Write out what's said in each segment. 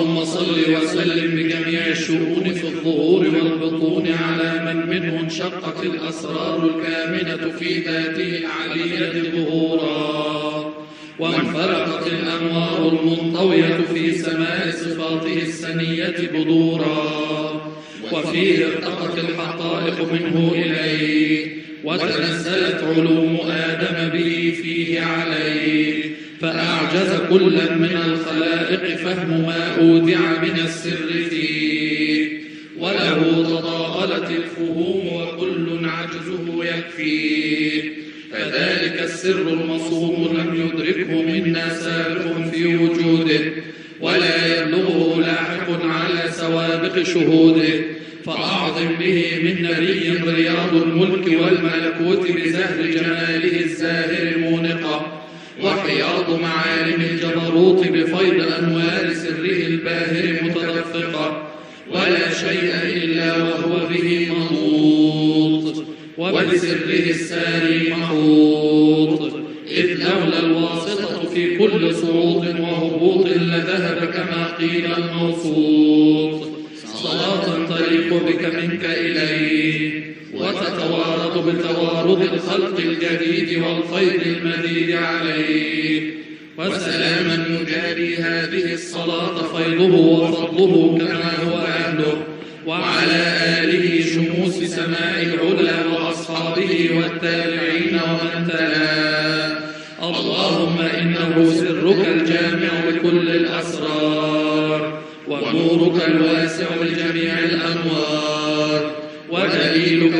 اللهم صل وسلم بجميع الشؤون في الظهور والبطون على من منه انشقت الأسرار الكامنة في ذاته العلية ظهورا، وانفلقت الأنوار المنطوية في سماء صفاته السنية بدورا، وفيه ارتقت الحقائق منه إليه، وتنزلت علوم آدم به فيه عليه، فأعجز كلا من الخلائق فهم ما أودع من السر فيه، وله تضاءلت الفهوم وكل عجزه يكفيه. فذلك السر المصوم لم يدركه منا سابق في وجوده، ولا يبلغه لاحق على سوابق شهوده، فأعظم به من نبي رياض الملك والملكوت بزهر جماله الزاهر المونقة، وحياض معالم الجبروت بفيض أنوار سره الباهر متدفقة، ولا شيء إلا وهو به منوط، وبسره الساري محوط، إذ لولا الواسطة في كل صعود وهبوط لذهب كما قيل الموصوط. صلاة تليق بك منك إليه، وتتوارد بتوارد الخلق الجديد والخير المديد عليه، وسلاما يجاري هذه الصلاة فيضه وفضله كما هو أهله، وعلى آله شموس سماء العلا وأصحابه والتابعين ومن تلا. اللهم إنه سرك الجامع لكل الأسرار، ونورك الواسع لجميع الأنوار، ودليلك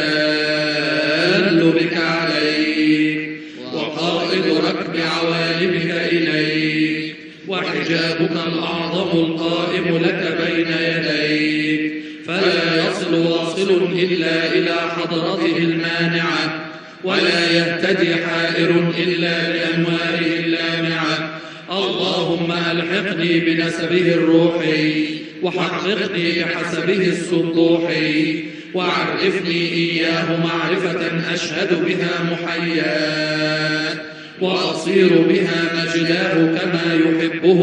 الدال بك عليه، وقائد ركب عوالمك إليه، وحجابك الأعظم القائم لك بين يديك، فلا يصل واصل إلا إلى حضرته المانعة، ولا يهتدي حائر إلا بأنواره اللامعة. اللهم ألحقني بنسبه الروحي، وحققني بحسبه السطوحي، وعرفني إياه معرفة أشهد بها محياه، وأصير بها مجداه كما يحبه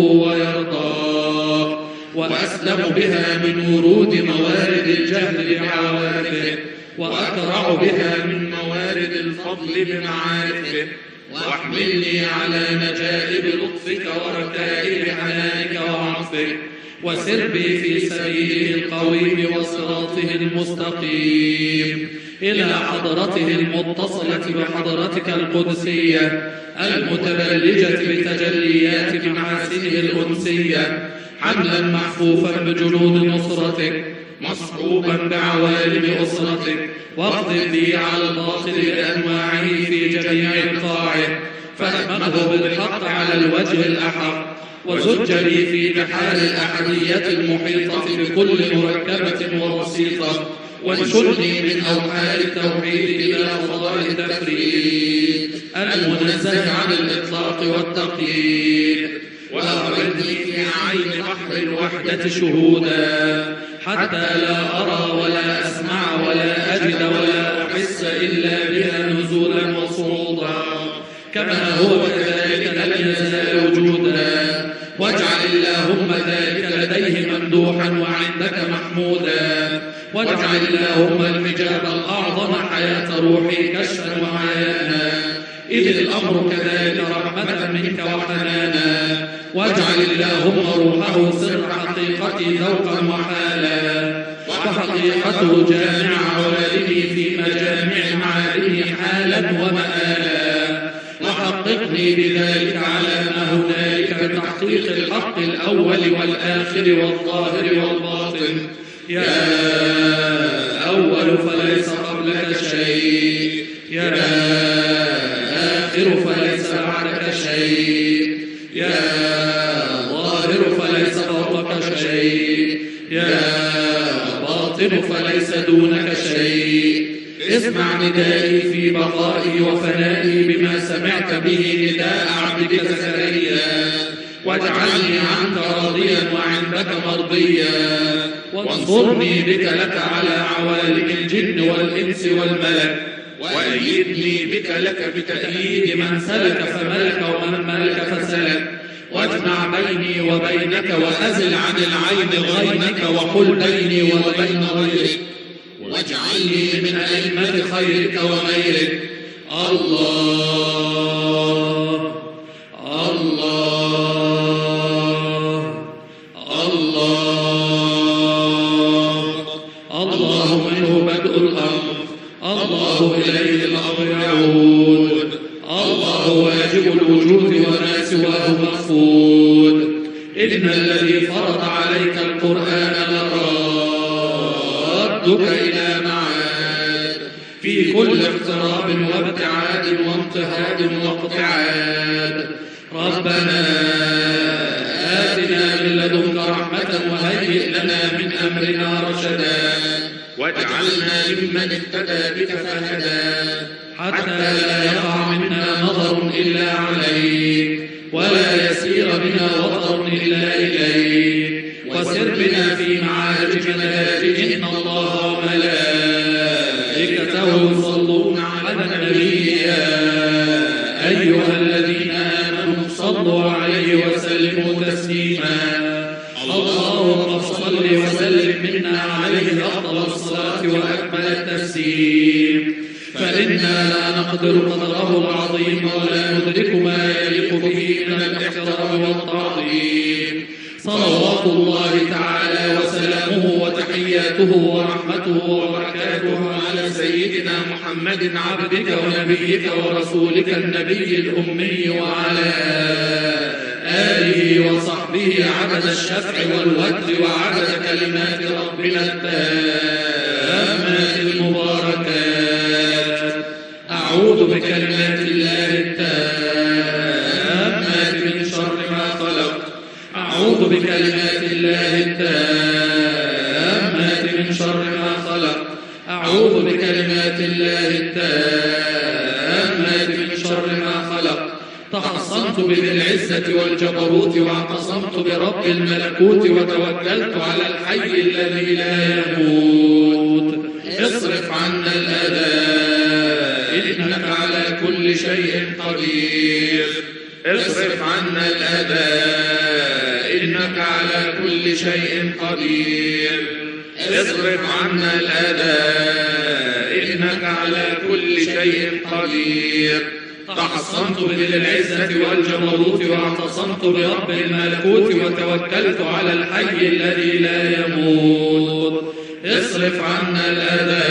ويرضاه، وأسلم بها من ورود موارد الجهل بعوارفه، وأكرع بها من موارد الفضل بمعارفه، واحملني على نجائب لطفك وركائب حنانك وعطفك، وسر بي في سبيله القويم وصراطه المستقيم إلى حضرته المتصلة بحضرتك القدسية المتبلجة بتجليات محاسنه الأنسية، حملا محفوفا بجنود نصرتك، مصحوبا بعوالم أسرتك، واقذف بي على الباطل بأنواعه في جميع قطاعه، فأدمغه بالحق على الوجه الأحق، وزج لي في بحار الأحدية المحيطة بكل مركبة وبسيطة، وانشلني من أوحال التوحيد إلى فضاء التفريد المنزه عن الإطلاق والتقييد، وأغرقني في عين بحر الوحدة شهودا، حتى لا أرى ولا أسمع ولا أجد ولا أحس إلا بها نزولا وصعودا، كما هو كذلك لم يزال وجودا، واجعل اللهم ذلك لديه ممدوحا وعندك محمودا، واجعل اللهم الحجاب الأعظم حياة روحي كشفا وعيانا، إذ الأمر كذلك رحمة منك وحنانا، واجعل اللهم روحه سر حقيقتي ذوقا وحالا، وحقيقته جامع عوالمي في مجامع معالمه حالا ومآلا، وحققني بذلك على ما هنالك بتحقيق الحق الأول والآخر والظاهر والباطن. يا أول فليس قبلك شيء، يا آخر فليس بعدك شيء، يا ظاهر فليس فوقك شيء، يا باطن فليس دونك شيء. اسمع ندائي في بقائي وفنائي بما سمعت به نداء عبدك زكريا، واجعلني عنك راضيا وعندك مرضيا، وانصرني بك لك على عوالم الجن والإنس والملك، وأيدني بك لك بتأييد من سلك فملك ومن ملك فسلك، واجمع بيني وبينك وأزل عن العين غينك وقل بيني وبين غيرك واجعلني من أئمة خيرك وغيرك. الله الله الله الله منه بدء الأمر، الله إليه الأمر يعود، الله واجب الوجود وما سواه مفقود. إن الذي فرض عليك القرآن لرادك إلى معاد في كل اقتراب وابتعاد واضطهاد واقتعاد. ربنا آتنا من لدنك رحمة وهيئ لنا من أمرنا رشدا واجعلنا ممن اهتدى بك فهدى حتى لا يقع منا نظر إلا عليك ولا يسير بنا وطر إلا إليك. وسر بنا في معارج مدارج إن الله وملائكته يصلون على النبي يا أيها الذين آمنوا صلوا عليه وسلموا تسليما. اللهم صل وسلم منا عليه أفضل الصلاة وأكمل التسليم، فإنا لا نقدر قدره العظيم ولا ندرك ما يليق به من الاحترام والتعظيم. صلوات الله تعالى وسلامه وتحياته ورحمته وبركاته على سيدنا محمد عبدك ونبيك ورسولك النبي الأمي وعلى آله وصحبه عدد الشفع والوتر وعدد كلمات ربنا التامات المباركات. أعوذ بكلمات الله التامات من شر ما خلق. أعوذ بكلمات الله التامات من شر ما خلق. أعوذ بكلمات الله التامات من شر ما خلق. تحصنت بذي العزة والجبروت واعتصمت برب الملكوت وتوكلت على الحي الذي لا يموت. اصرف عنا الأذى إنك على كل شيء قدير. اصرف عنا الأذى إنك على كل شيء قدير. اصرف عنا الأذى إنك على كل شيء قدير. تحصنت بذي العزة والجبروت واعتصمت برب الملكوت وتوكلت على الحي الذي لا يموت. اصرف عنا الأذى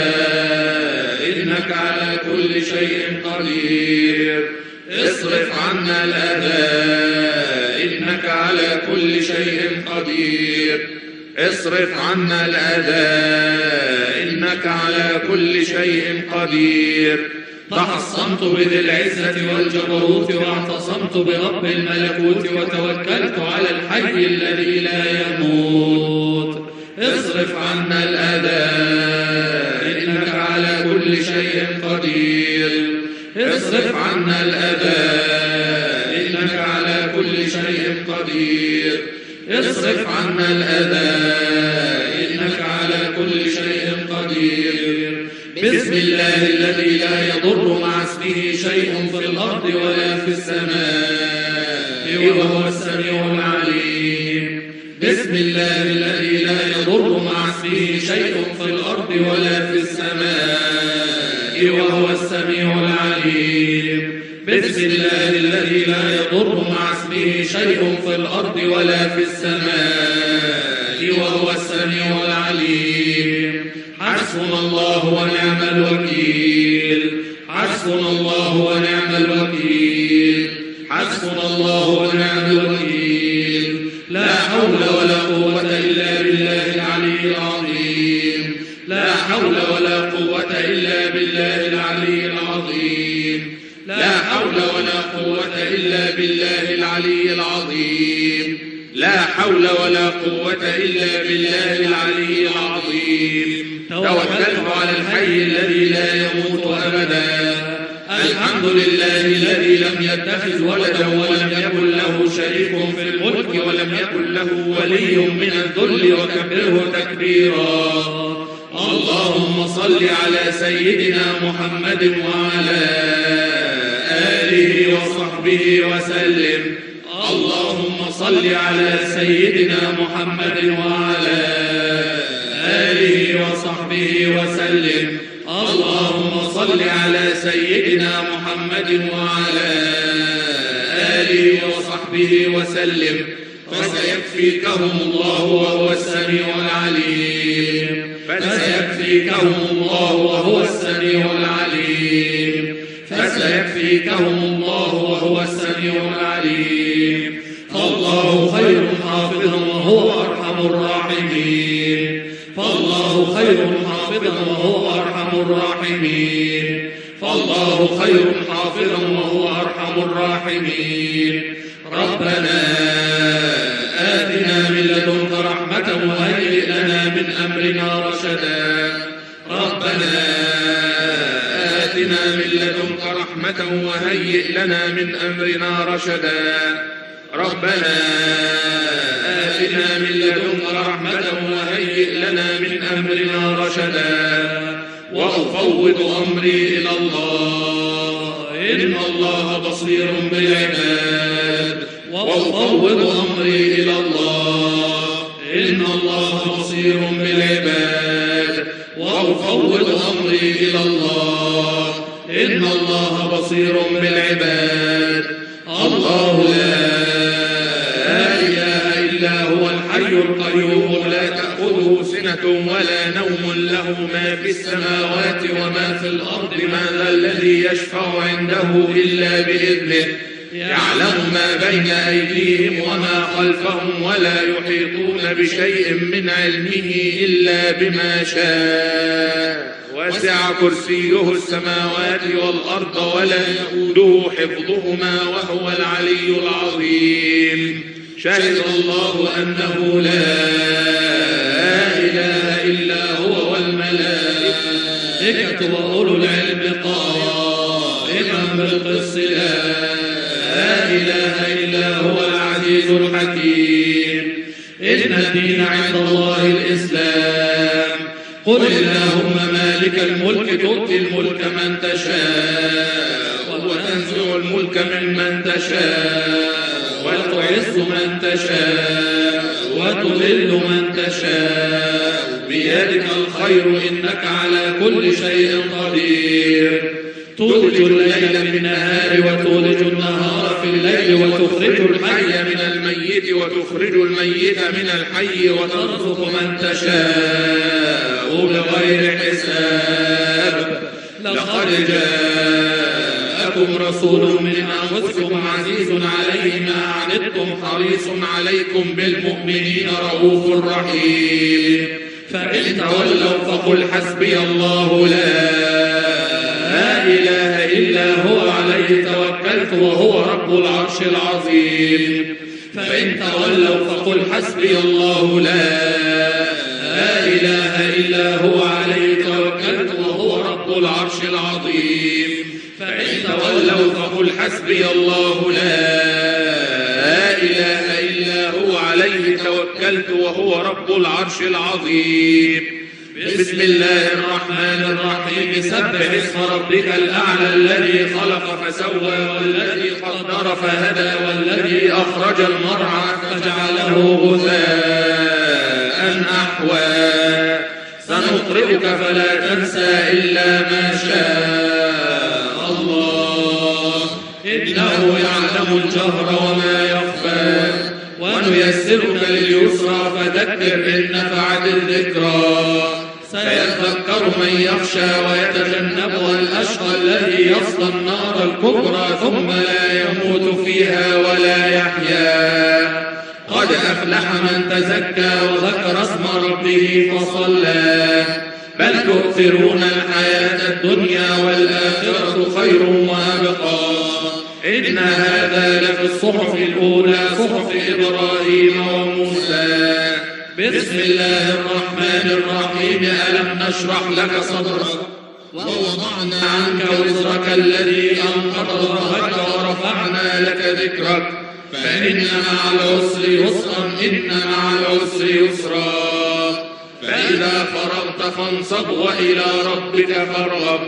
إنك على كل شيء قدير. اصرف عنا الأذى إنك على كل شيء قدير. اصرف عنا الأذى إنك على كل شيء قدير. تحصنت بذي العزة والجبروت واعتصمت برب الملكوت وتوكلت على الحي الذي لا يموت. اصرف عنا الأذى إنك على كل شيء قدير. اصرف عنا الأذى إنك على كل شيء قدير. اصرف عنا الأذى إنك على كل شيء قدير. بسم الله الذي لا يضر مع اسمه شيء في الأرض ولا في السماء وهو السميع العليم. بسم الله الذي لا يضر مع اسمه شيء في الأرض ولا في السماء وهو السميع العليم. بسم الله الذي لا يضر مع اسمه شيء في الأرض ولا في السماء وهو السميع العليم. حسبنا الله ونعم الوكيل. حسبنا الله ونعم الوكيل. حسبنا الله ونعم الوكيل. لا حول ولا قوة إلا بالله العلي العظيم. لا حول ولا قوة إلا بالله العلي العظيم. لا حول ولا قوة إلا بالله العلي العظيم. لا حول ولا قوة إلا بالله العلي العظيم. توكلت على الحي الذي لا يموت أبدا. الحمد لله الذي لم يتخذ ولدا ولم يكن له شريك في الملك ولم يكن له ولي من الذل وكبره تكبيرا. اللهم صل على سيدنا محمد وعلى آله وصحبه وسلم. اللهم صل على سيدنا محمد وعلى آله وصحبه وسلم. اللهم صل على سيدنا محمد وعلى آله وصحبه وسلم. فسيكفيكهم الله وهو السميع العليم. فسيكفيكهم الله وهو السميع العليم. فسيكفيكهم الله وهو السميع العليم. فالله خير حافظا وهو أرحم الراحمين. فالله خير حافظا وهو أرحم الراحمين. فالله خير حافظا وهو أرحم الراحمين. ربنا آتنا من لدنك رحمة وهيئ لنا من أمرنا رشدا. ربنا آتنا من لدنك رحمة وهيئ لنا من أمرنا رشدا. ربنا آتنا من لدنك رحمة وهيئ لنا من أمرنا رشدا. وأفوض أمري إلى الله إن الله بصير بالعباد. وأفوض أمري إلى الله إن الله بصير بالعباد. وأفوض أمري إلى الله إن الله بصير بالعباد. الله لا إله إلا هو الحي القيوم لا تأخذه سنة ولا نوم له ما في السماوات وما في الأرض. من ذا الذي يشفع عنده إلا بإذنه. يعلم ما بين أيديهم وما خلفهم ولا يحيطون بشيء من علمه إلا بما شاء. وسع كرسيه السماوات والأرض ولا يؤوده حفظهما وهو العلي العظيم. شهد الله أنه لا إله إلا هو والملائكة وأولو العلم قائما بالقسط. لا إله إلا هو العزيز الحكيم. إن الدين عند الله الإسلام. قل اللهم مالك الملك تؤتي الملك من تشاء وتنزع الملك ممن تشاء وتعز من تشاء وتذل من تشاء بيدك الخير إنك على كل شيء قدير. تولج الليل في النهار وتولج النهار في الليل وتخرج الحي من الميت وتخرج الميت من الحي وترزق من تشاء بغير حساب. لقد جاءكم رسول من أنفسكم عزيز عليه ما عنتم حريص عليكم بالمؤمنين رؤوف رحيم. فإن تولوا فقل حسبي الله لا إله إلا هو عليه توكلت وهو رب العرش العظيم. فإن تولوا فقل حسبي الله لا إله إلا هو عليه توكلت وهو رب العرش العظيم. فإن تولوا فقل حسبي الله لا إله إلا هو عليه توكلت وهو رب العرش العظيم. بسم الله الرحمن الرحيم. سبح اسم ربك الأعلى الذي خلق فسوى والذي قدر فهدى والذي أخرج المرعى فجعله غثاء أحوى. سنقرئك فلا تنسى إلا ما شاء الله إنه يعلم الجهر وما يخفى. ونيسرك لليسرى فذكر إن نفعت الذكرى. سيذكر من يخشى ويتجنبها الأشقى الذي يصلى النار الكبرى ثم لا يموت فيها ولا يحيا. قد أفلح من تزكى وذكر اسم ربه فصلى. بل تؤثرون الحياة الدنيا والآخرة خير وأبقى. إن هذا لفي الصحف الأولى صحف إبراهيم وموسى. بسم الله الرحمن الرحيم. ألم نشرح لك صدرك ووضعنا عنك وزرك الذي أنقض ظهرك ورفعنا لك ذكرك. فإن مع العسر يسرا إن مع العسر يسرا. فإذا فرغت فانصب وإلى ربك فارغب.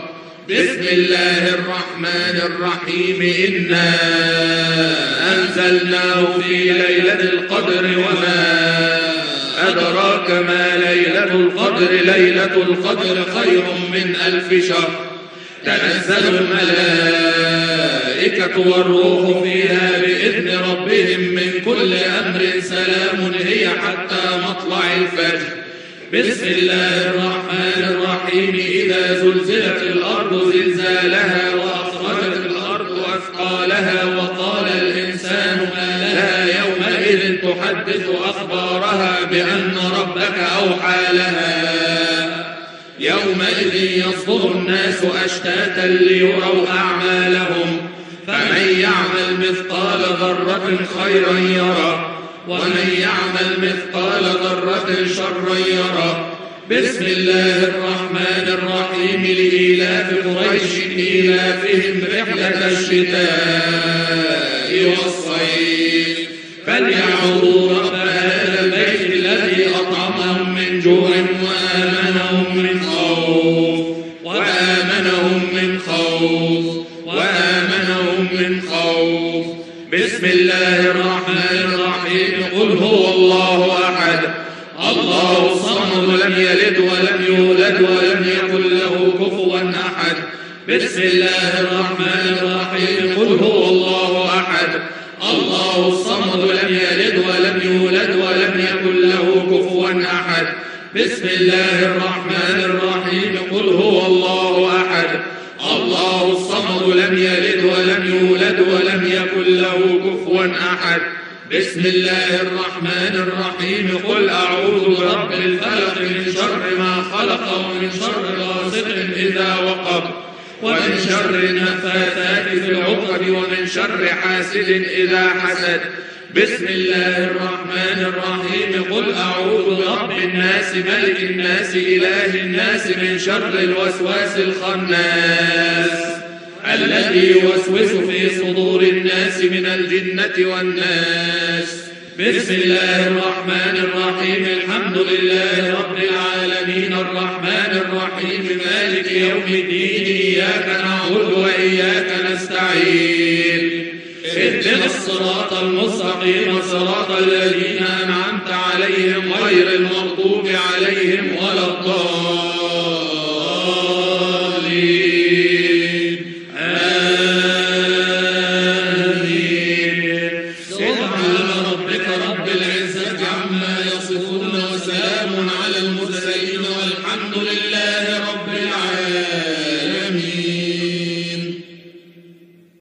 بسم الله الرحمن الرحيم. إنا أنزلناه في ليلة القدر وما أدراك ما ليلة القدر. ليلة القدر خير من 1000 شهر. تنزل الملائكة والروح فيها بإذن ربهم من كل أمر. سلام هي حتى مطلع الفجر. بسم الله الرحمن الرحيم. إذا زلزلت الأرض زلزالها وأخرجت الأرض أثقالها وقال الإنسان ما لها يومئذ تحدث أخبارها بأن ربك أوحى لها. يومئذ يصدر الناس أشتاتا ليروا أعمالهم. فمن يعمل مثقال ذرة خيرا يره ومن يعمل مثقال ذرة شرا يره. بسم الله الرحمن الرحيم. لإيلاف قريش إيلافهم رحلة الشتاء والصيف فليعبدوا رب هذا البيت الذي أطعمهم من جوع وآمنهم من خوف. بسم الله الرحمن الرحيم. قل هو الله أحد الله الصمد لم يلد ولم يولد ولم يكن له كفوا أحد. بسم الله الرحمن الرحيم. قل هو الله أحد الله الصمد لم يلد ولم يولد ولم يكن له كفوا أحد. بسم الله الرحمن الرحيم. قل هو الله أحد الله الصمد لم يلد ولم يولد ولم يكن له كفوا أحد. بسم الله الرحمن الرحيم. قل أعوذ برب الفلق من شر ما خلق ومن شر غاسق إذا وقب ومن شر النفاثات في العقد ومن شر حاسد إذا حسد. بسم الله الرحمن الرحيم. قل أعوذ برب الناس ملك الناس إله الناس من شر الوسواس الخناس الذي يوسوس في صدور الناس من الجنة والناس. بسم الله الرحمن الرحيم. الحمد لله رب العالمين الرحمن الرحيم مالك يوم الدين. إياك نعبد وإياك نستعين. اهدنا الصراط المستقيم صراط الذين أنعمت عليهم غير المغضوب عليهم ولا الضالين.